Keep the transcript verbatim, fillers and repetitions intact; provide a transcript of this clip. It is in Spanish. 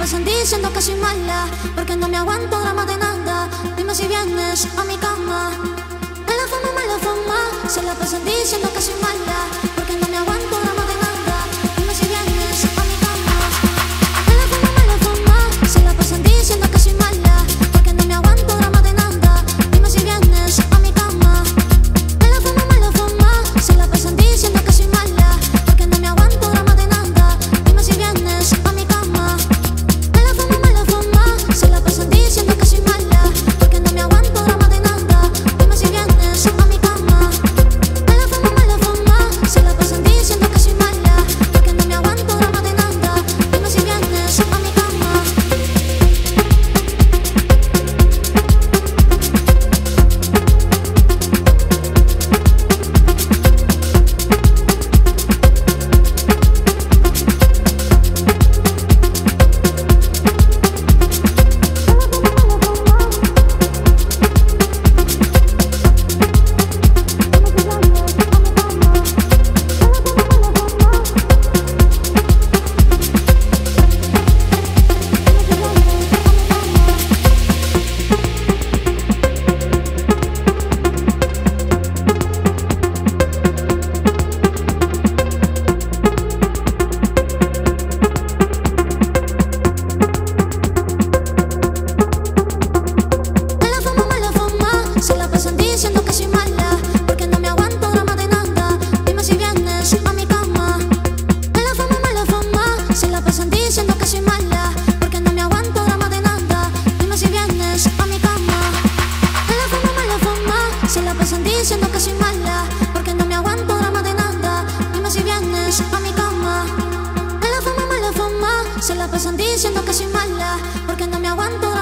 pasan diciendo que soy mala, porque no me aguanto drama de nada. Dime si vienes a mi cama. Mala fama, mala fama, se la pasan diciendo que soy mala, porque no me aguanto drama de nada. Dime si vienes a mi cama. Mala fama, mala fama, se la pasan diciendo que soy mala, porque no me aguanto drama de nada. Dime si vienes a mi cama. Mala fama, mala fama, se la pasan diciendo que soy mala, porque no me aguanto drama de nada. Dime si vienes a mi cama. Mala fama, mala fama, se la pasan diciendo que soy mala, porque no me aguanto drama de nada. Dime si vienes a mi cama. Mala fama, mala fama, se la pasan diciendo que soy mala, porque no me aguanto drama de nada. Dime si vienes a mi cama. Se la pasan diciendo que soy mala, porque no me aguanto drama de nada. Dime si vienes a mi cama. Mala fama, mala fama, se la pasan diciendo que soy mala, porque no me aguanto drama de nada. Dime si vienes a mi cama. Mala fama, mala fama, se la pasan diciendo que soy mala, porque no me aguanto drama de nada. Dime si vienes a mi cama. Mala fama, mala fama, se la pasan diciendo que soy mala, porque no me aguanto.